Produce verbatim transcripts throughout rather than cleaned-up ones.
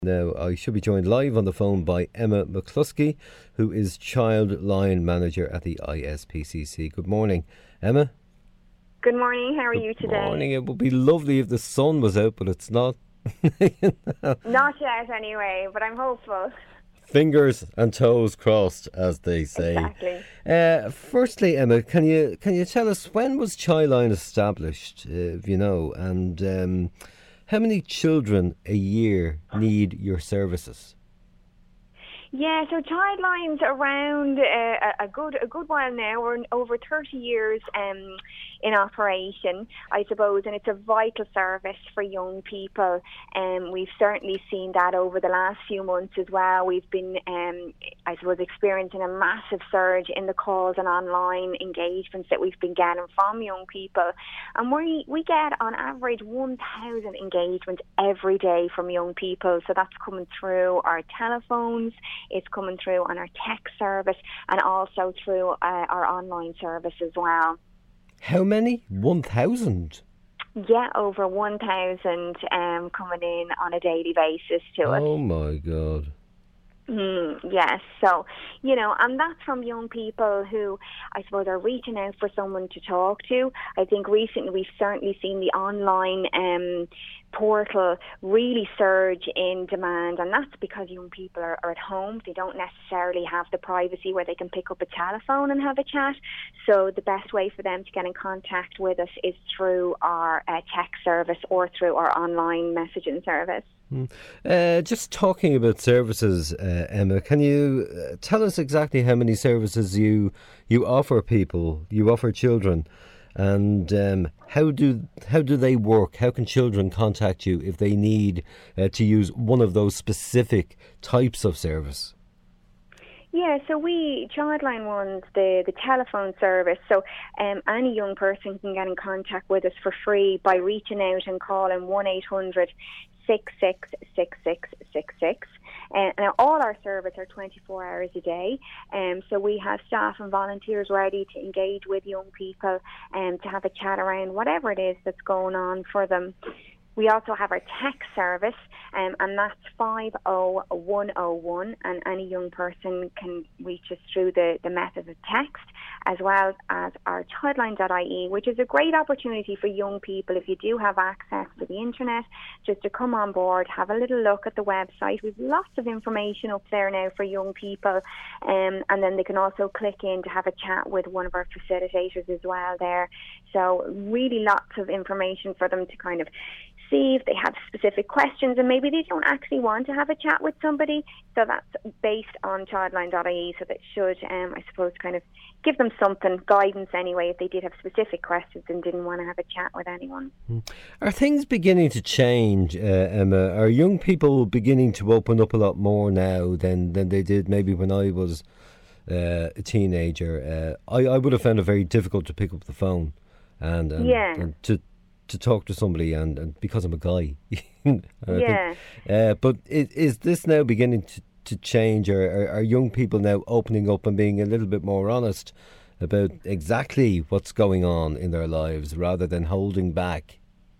Now, I should be joined live on the phone by Emma McCluskey, who is Child Line Manager at the I S P C C. Good morning, Emma. Good morning. How are Good you today? Good morning. It would be lovely if the sun was out, but it's not. You know? Not yet, anyway, but I'm hopeful. Fingers and toes crossed, as they say. Exactly. Uh, firstly, Emma, can you can you tell us when was Childline established? Uh, if you know, and um, how many children a year need your services? Yeah, so Childline's around uh, a good a good while now. We're over thirty years um, in operation, I suppose, and it's a vital service for young people. And um, we've certainly seen that over the last few months as well. We've been, um, I suppose, experiencing a massive surge in the calls and online engagements that we've been getting from young people. And we we get on average one thousand engagements every day from young people. So that's coming through our telephones. It's coming through on our text service and also through uh, our online service as well. How many? one thousand? Yeah, over one thousand um, coming in on a daily basis to us. Oh my God. Mm, yes, so, you know, and that's from young people who, I suppose, are reaching out for someone to talk to. I think recently we've certainly seen the online um, portal really surge in demand, and that's because young people are, are at home. They don't necessarily have the privacy where they can pick up a telephone and have a chat. So the best way for them to get in contact with us is through our uh, text service or through our online messaging service. Mm. Uh, just talking about services, uh, Emma, can you uh, tell us exactly how many services you you offer people, you offer children, and um, how do how do they work? How can children contact you if they need uh, to use one of those specific types of service? Yeah, so we, Childline runs the, the telephone service, so um, any young person can get in contact with us for free by reaching out and calling one eight hundred six six six six six six. Uh, now, all our services are twenty-four hours a day, um, so we have staff and volunteers ready to engage with young people and um, to have a chat around whatever it is that's going on for them. We also have our text service, um, and that's five oh one oh one, and any young person can reach us through the, the method of text, as well as our childline dot I E, which is a great opportunity for young people, if you do have access to the internet, just to come on board, have a little look at the website. We've lots of information up there now for young people, um, and then they can also click in to have a chat with one of our facilitators as well there. So really lots of information for them to kind of see if they have specific questions, and maybe they don't actually want to have a chat with somebody. So that's based on childline dot I E, so that should, um, I suppose, kind of give them something, guidance anyway, if they did have specific questions and didn't want to have a chat with anyone. Are things beginning to change, uh, Emma? Are young people beginning to open up a lot more now than, than they did maybe when I was uh, a teenager? Uh, I, I would have found it very difficult to pick up the phone and, and, yeah. and to to talk to somebody, and, and because I'm a guy. yeah. Think, uh, but is, is this now beginning to, to change, or are, are young people now opening up and being a little bit more honest about exactly what's going on in their lives rather than holding back?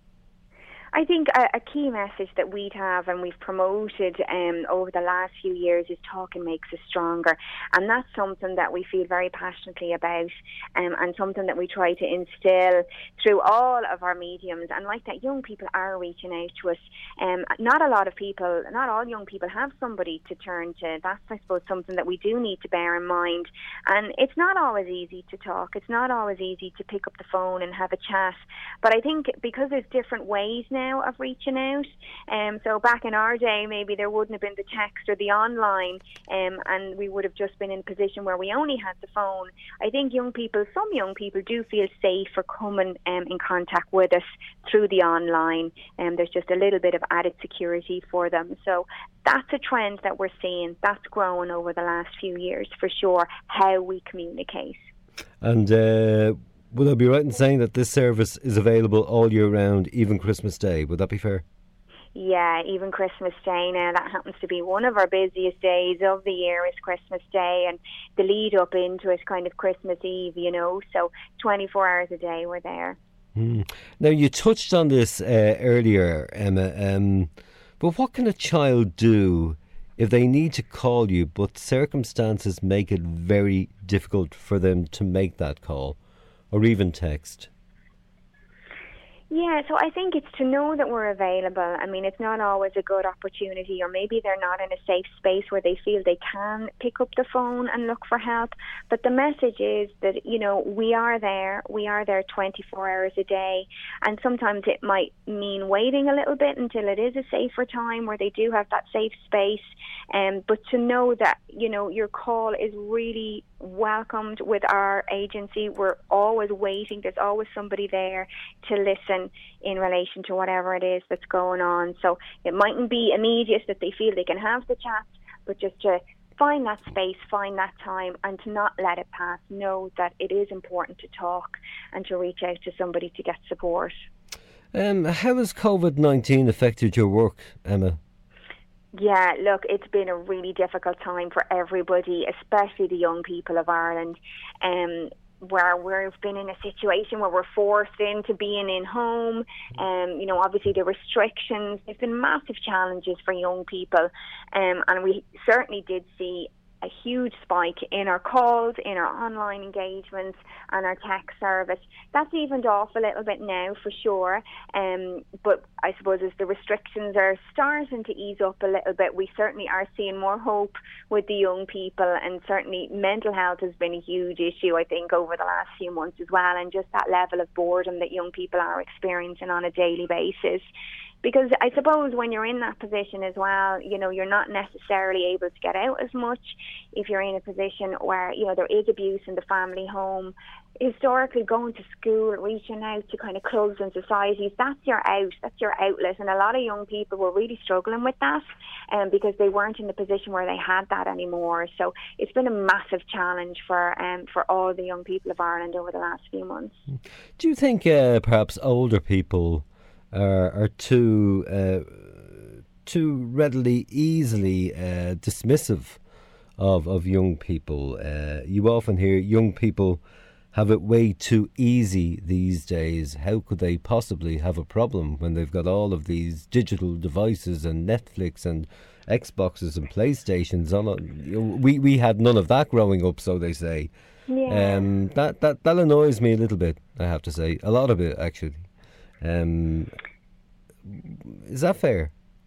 I think a, a key message that we'd have and we've promoted um, over the last few years is talking makes us stronger, and that's something that we feel very passionately about, um, and something that we try to instill through all of our mediums. And like that, young people are reaching out to us. Um, not a lot of people, not all young people have somebody to turn to. That's, I suppose, something that we do need to bear in mind. And it's not always easy to talk. It's not always easy to pick up the phone and have a chat. But I think because there's different ways now of reaching out, um, so back in our day maybe there wouldn't have been the text or the online, um, and we would have just been in a position where we only had the phone. I think young people, some young people do feel safe for coming um, in contact with us through the online, and um, there's just a little bit of added security for them. So that's a trend that we're seeing. That's growing over the last few years for sure, how we communicate. And uh would I be right in saying that this service is available all year round, even Christmas Day? Would that be fair? Yeah, even Christmas Day now. That happens to be one of our busiest days of the year, is Christmas Day, and the lead up into it, kind of Christmas Eve, you know. So twenty-four hours a day we're there. Mm. Now, you touched on this uh, earlier, Emma. Um, But what can a child do if they need to call you, but circumstances make it very difficult for them to make that call, or even text? Yeah, so I think it's to know that we're available. I mean, it's not always a good opportunity, or maybe they're not in a safe space where they feel they can pick up the phone and look for help. But the message is that, you know, we are there. We are there twenty-four hours a day. And sometimes it might mean waiting a little bit until it is a safer time where they do have that safe space. Um, but to know that, you know, your call is really welcomed with our agency. We're always waiting. There's always somebody there to listen in relation to whatever it is that's going on. So it mightn't be immediate that they feel they can have the chat, but just to find that space, find that time, and to not let it pass. Know that it is important to talk and to reach out to somebody to get support. Um, how has COVID nineteen affected your work, Emma? Yeah, look, it's been a really difficult time for everybody, especially the young people of Ireland, um, where we've been in a situation where we're forced into being in home. Um, you know, obviously the restrictions, there's been massive challenges for young people, um, and we certainly did see a huge spike in our calls, in our online engagements and our text service. That's evened off a little bit now for sure, um, but I suppose as the restrictions are starting to ease up a little bit, we certainly are seeing more hope with the young people, and certainly mental health has been a huge issue, I think, over the last few months as well, and just that level of boredom that young people are experiencing on a daily basis. Because I suppose when you're in that position as well, you know, you're not necessarily able to get out as much if you're in a position where, you know, there is abuse in the family home. Historically, going to school, reaching out to kind of clubs and societies, that's your out, that's your outlet. And a lot of young people were really struggling with that um, because they weren't in the position where they had that anymore. So it's been a massive challenge for um, for all the young people of Ireland over the last few months. Do you think uh, perhaps older people are, are too uh, too readily, easily uh, dismissive of of young people? Uh, you often hear young people have it way too easy these days. How could they possibly have a problem when they've got all of these digital devices and Netflix and Xboxes and PlayStations on? We we had none of that growing up, so they say. Yeah. Um, that that that annoys me a little bit, I have to say, a lot of it actually. Um, is that fair?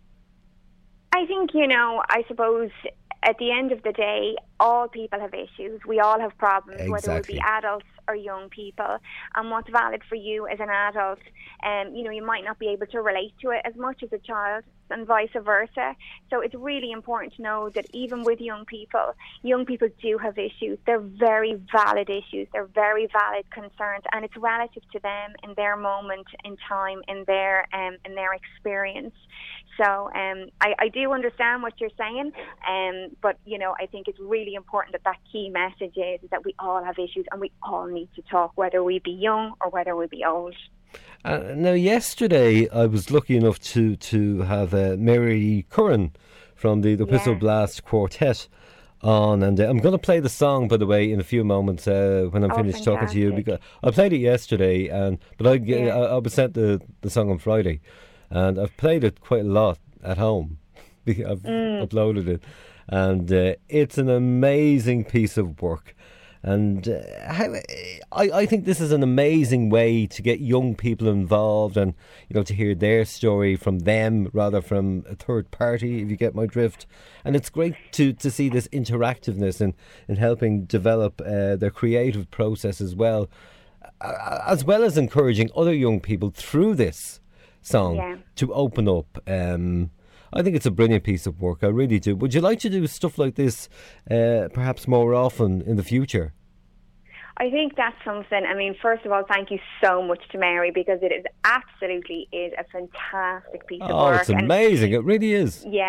I think, you know, I suppose at the end of the day, all people have issues. We all have problems, Exactly. whether it be adults or young people. And what's valid for you as an adult, um, you know, you might not be able to relate to it as much as a child, and vice versa. So it's really important to know that even with young people, young people do have issues. They're very valid issues. They're very valid concerns, and it's relative to them in their moment in time, in their um, in their experience. So um, I, I do understand what you're saying, um, but you know, I think it's really important that that key message is, is that we all have issues and we all need to talk, whether we be young or whether we be old. Uh, now, yesterday I was lucky enough to to have uh, Mary Curran from the, the Whistle Yeah. Blast Quartet on, and uh, I'm going to play the song, by the way, in a few moments uh, when I'm Oh, finished talking to you. fantastic. Because I played it yesterday, and but I, g- Yeah. I, I was sent the, the song on Friday, and I've played it quite a lot at home. because I've Mm. uploaded it, and uh, it's an amazing piece of work. And uh, how, I, I think this is an amazing way to get young people involved, and you know, to hear their story from them rather from a third party, if you get my drift. And it's great to, to see this interactiveness in, in helping develop uh, their creative process as well, uh, as well as encouraging other young people through this song Yeah. to open up. Um, I think it's a brilliant piece of work. I really do. Would you like to do stuff like this uh, perhaps more often in the future? I think that's something. I mean, first of all, thank you so much to Mary, because it is absolutely is a fantastic piece of Oh, work. it's amazing. It really is. And yeah,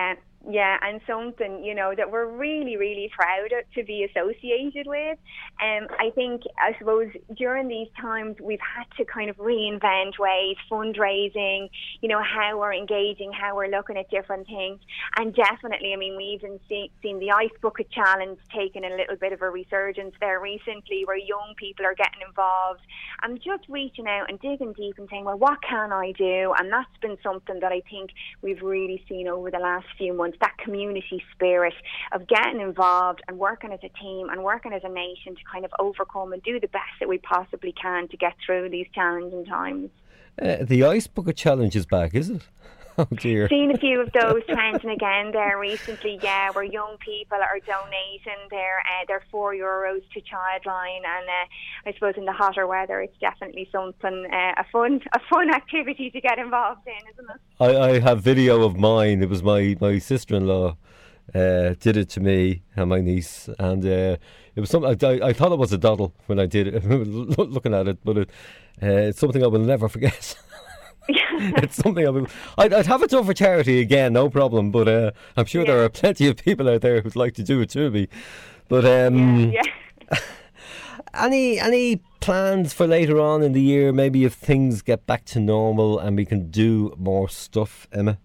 Yeah, and something, you know, that we're really, really proud of, to be associated with. Um, I think, I suppose, during these times, we've had to kind of reinvent ways, fundraising, you know, how we're engaging, how we're looking at different things. And definitely, I mean, we even see, seen the Ice Bucket Challenge taking a little bit of a resurgence there recently, where young people are getting involved and just reaching out and digging deep and saying, well, what can I do? And that's been something that I think we've really seen over the last few months, that community spirit of getting involved and working as a team and working as a nation to kind of overcome and do the best that we possibly can to get through these challenging times. Uh, the Ice Bucket Challenge is back, is it? Oh dear. Seen a few of those trending again there recently, yeah, where young people are donating their uh, their four euros to Childline, and uh, I suppose in the hotter weather, it's definitely something uh, a fun a fun activity to get involved in, isn't it? I, I have video of mine. It was my my sister-in-law uh, did it to me and my niece, and uh, it was something I, I thought it was a doddle when I did it. Looking at it, but it, uh, it's something I will never forget. It's something I would, I'd, I'd have it done for charity again, no problem. But uh, I'm sure yeah. there are plenty of people out there who'd like to do it to me. But um, yeah, yeah. any any plans for later on in the year? Maybe if things get back to normal and we can do more stuff, Emma.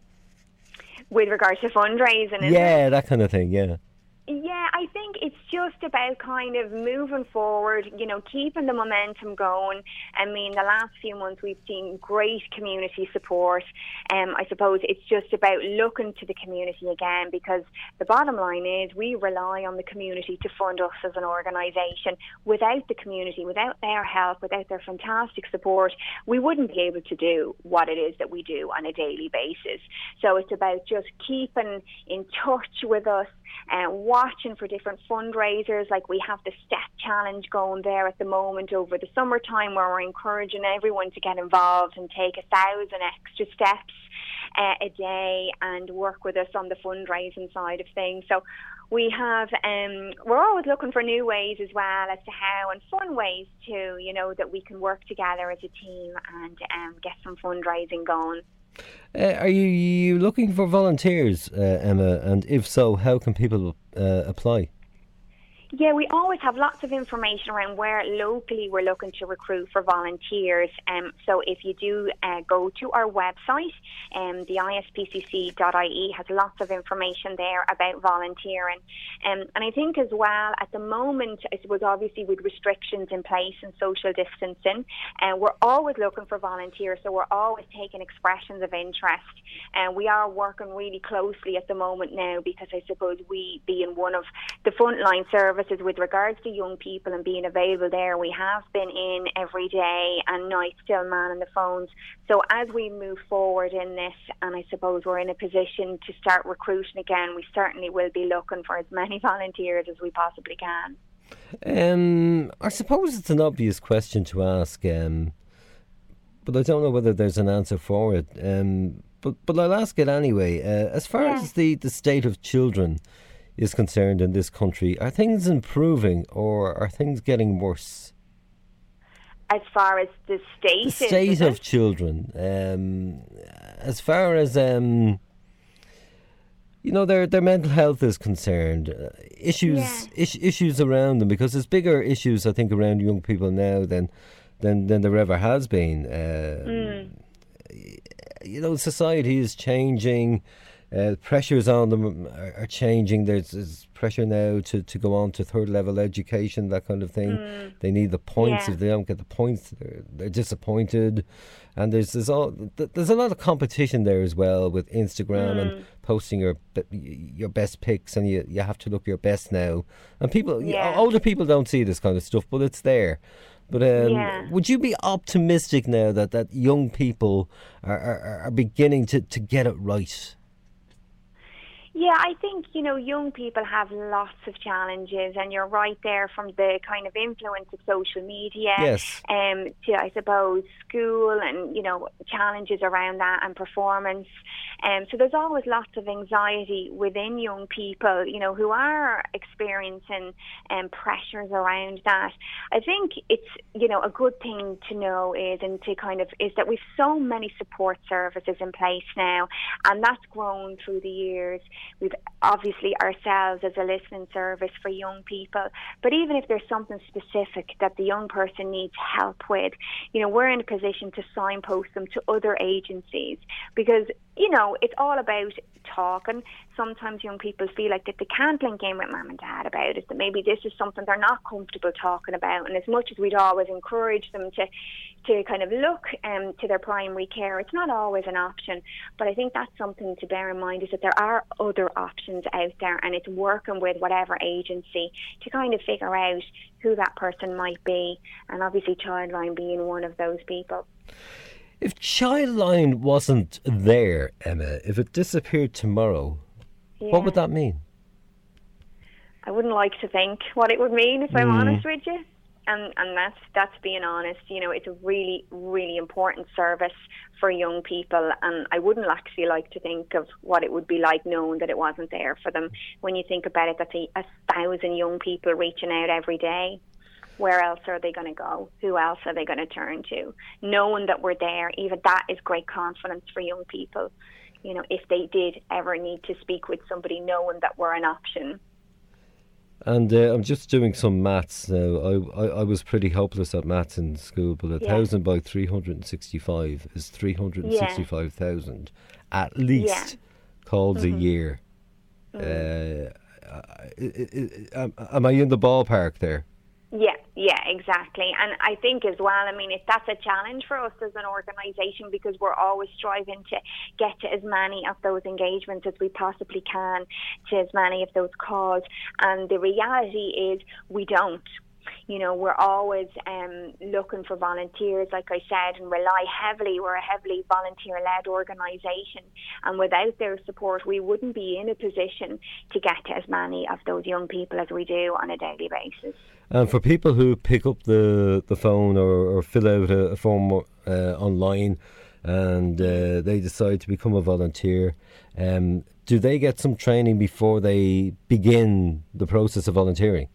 With regards to fundraising, isn't yeah, it? that kind of thing. Yeah. Yeah, I think it's just about kind of moving forward, you know, keeping the momentum going. I mean, the last few months we've seen great community support. Um, I suppose it's just about looking to the community again, because the bottom line is we rely on the community to fund us as an organisation. Without the community, without their help, without their fantastic support, we wouldn't be able to do what it is that we do on a daily basis. So it's about just keeping in touch with us and watching for different fundraisers. Like we have the Step Challenge going there at the moment over the summertime, where we're encouraging everyone to get involved and take a thousand extra steps uh, a day and work with us on the fundraising side of things. So we have, um, we're always looking for new ways as well as to how, and fun ways too, you know, that we can work together as a team and um, get some fundraising going. Uh, are you, you looking for volunteers, uh, Emma? And if so, how can people uh, apply? Yeah, we always have lots of information around where locally we're looking to recruit for volunteers. Um, so if you do uh, go to our website, um, the I S P C C dot I E has lots of information there about volunteering. Um, and I think as well, at the moment, I suppose obviously with restrictions in place and social distancing, uh, we're always looking for volunteers. So we're always taking expressions of interest. And uh, we are working really closely at the moment now, because I suppose we, being one of the frontline services with regards to young people and being available there, we have been in every day and night still manning the phones. So as we move forward in this, and I suppose we're in a position to start recruiting again, we certainly will be looking for as many volunteers as we possibly can. Um, I suppose it's an obvious question to ask, um, but I don't know whether there's an answer for it. Um, but, but I'll ask it anyway. Uh, as far yeah. as the, the state of children is concerned in this country, are things improving or are things getting worse? As far as the state, the state is, of children, um, as far as um, you know, their their mental health is concerned, uh, issues yeah. is, issues around them, because there's bigger issues I think around young people now than than than there ever has been. Uh, mm. You know, society is changing. Uh, pressures on them are, are changing. There's, there's pressure now to, to go on to third level education, that kind of thing. Mm. They need the points. Yeah. If they don't get the points, they're, they're disappointed. And there's there's, all, there's a lot of competition there as well with Instagram mm. and posting your your best pics, and you, you have to look your best now. And people, yeah. older people don't see this kind of stuff, but it's there. But um, yeah. would you be optimistic now that, that young people are, are, are beginning to, to get it right? Yeah, I think, you know, young people have lots of challenges, and you're right there, from the kind of influence of social media yes. um, to, I suppose, school and, you know, challenges around that and performance. Um, so there's always lots of anxiety within young people, you know, who are experiencing um, pressures around that. I think it's, you know, a good thing to know is, and to kind of, is that we've so many support services in place now, and that's grown through the years. We've obviously ourselves as a listening service for young people, but even if there's something specific that the young person needs help with, you know, we're in a position to signpost them to other agencies, because, you know, it's all about talking. Sometimes young people feel like that they can't link in with mum and dad about it, that maybe this is something they're not comfortable talking about. And as much as we'd always encourage them to to kind of look um, to their primary care, it's not always an option. But I think that's something to bear in mind, is that there are other options out there, and it's working with whatever agency to kind of figure out who that person might be, and obviously Childline being one of those people. If Childline wasn't there, Emma, if it disappeared tomorrow, yeah. what would that mean? I wouldn't like to think what it would mean, if mm. I'm honest with you. And and that's that's being honest. You know, it's a really, really important service for young people, and I wouldn't actually like to think of what it would be like knowing that it wasn't there for them. When you think about it, that's a, a thousand young people reaching out every day. Where else are they going to go? Who else are they going to turn to? Knowing that we're there, even that is great confidence for young people. You know, if they did ever need to speak with somebody, knowing that we're an option. And uh, I'm just doing some maths now. I, I I was pretty hopeless at maths in school, but a yeah. thousand by three hundred and sixty-five is three hundred and sixty-five thousand yeah. at least yeah. calls mm-hmm. a year. Mm. Uh, uh, uh, am I in the ballpark there? Yeah, yeah, exactly. And I think as well, I mean, if that's a challenge for us as an organisation, because we're always striving to get to as many of those engagements as we possibly can, to as many of those calls. And the reality is we don't. You know, we're always um, looking for volunteers, like I said, and rely heavily. We're a heavily volunteer-led organisation, and without their support, we wouldn't be in a position to get to as many of those young people as we do on a daily basis. And for people who pick up the, the phone or, or fill out a, a form uh, online and uh, they decide to become a volunteer, um, do they get some training before they begin the process of volunteering?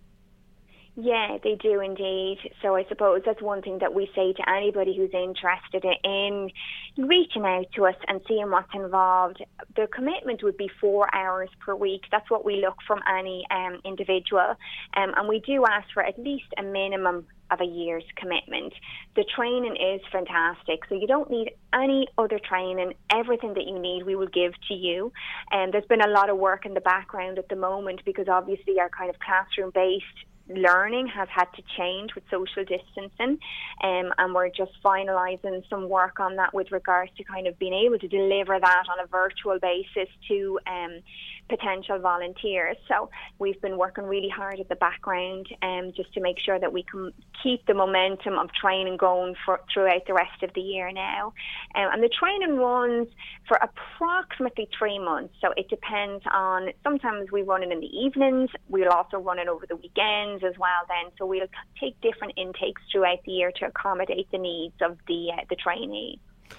Yeah, they do indeed. So I suppose that's one thing that we say to anybody who's interested in reaching out to us and seeing what's involved. The commitment would be four hours per week. That's what we look from any um, individual. Um, and we do ask for at least a minimum of a year's commitment. The training is fantastic, so you don't need any other training. Everything that you need we will give to you. And there's been a lot of work in the background at the moment, because obviously our kind of classroom based learning has had to change with social distancing, um, and we're just finalising some work on that with regards to kind of being able to deliver that on a virtual basis to um, potential volunteers. So we've been working really hard at the background um, just to make sure that we can keep the momentum of training going for, throughout the rest of the year now. Um, and the training runs for approximately three months, so it depends on, sometimes we run it in the evenings, we'll also run it over the weekends as well then, so we'll take different intakes throughout the year to accommodate the needs of the uh, the trainee.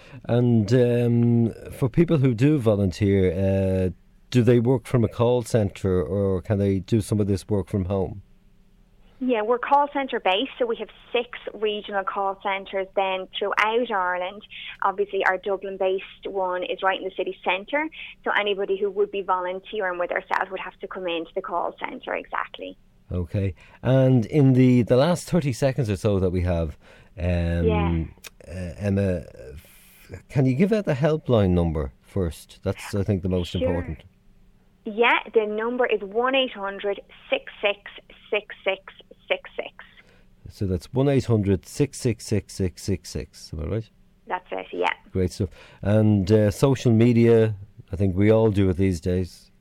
And um, for people who do volunteer, uh, do they work from a call centre, or can they do some of this work from home? Yeah, we're call centre based, so we have six regional call centres then throughout Ireland. Obviously our Dublin based one is right in the city centre, so anybody who would be volunteering with ourselves would have to come into the call centre. Exactly. Okay. And in the, the last thirty seconds or so that we have, um, yeah. uh, Emma, can you give out the helpline number first? That's, I think, the most sure. important. Yeah, the number is one eight hundred six six six six six six. So that's one eight hundred six six six six six six, am I right? That's it, yeah. Great stuff. And uh, social media, I think we all do it these days.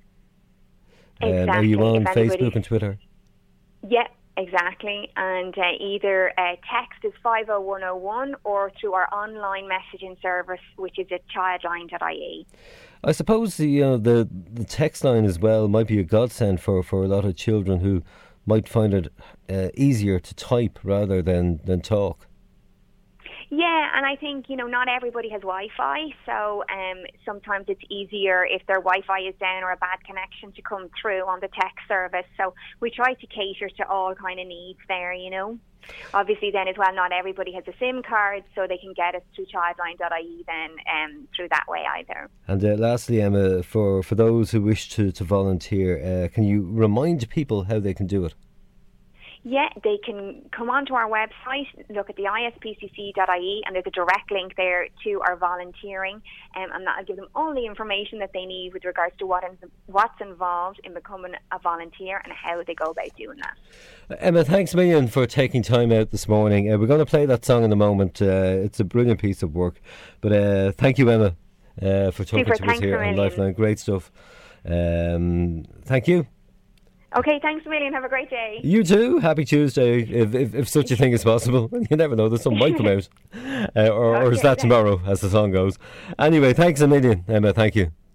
Exactly. Um, are you on Facebook and Twitter? Yeah, exactly. And uh, either uh, text is five oh one oh one or through our online messaging service, which is at childline dot I E. I suppose the, you know, the the text line as well might be a godsend for, for a lot of children who might find it uh, easier to type rather than, than talk. Yeah, and I think, you know, not everybody has Wi-Fi, so um, sometimes it's easier if their Wi-Fi is down or a bad connection to come through on the text service. So we try to cater to all kind of needs there, you know. Obviously then as well, not everybody has a SIM card, so they can get us through childline dot I E then um, through that way either. And uh, lastly, Emma, for, for those who wish to, to volunteer, uh, can you remind people how they can do it? Yeah, they can come onto our website, look at the I S P C C dot I E, and there's a direct link there to our volunteering, um, and that'll give them all the information that they need with regards to what in, what's involved in becoming a volunteer and how they go about doing that. Emma, thanks a million for taking time out this morning. Uh, we're going to play that song in a moment. Uh, it's a brilliant piece of work. But uh, thank you, Emma, uh, for talking Super, to us here on Lifeline. Great stuff. Um, thank you. Okay, thanks a million. Have a great day. You too. Happy Tuesday, if if, if such a thing is possible. You never know, there's some might come out. Uh, or, okay, or is that tomorrow, as the song goes. Anyway, thanks a million, Emma. Thank you.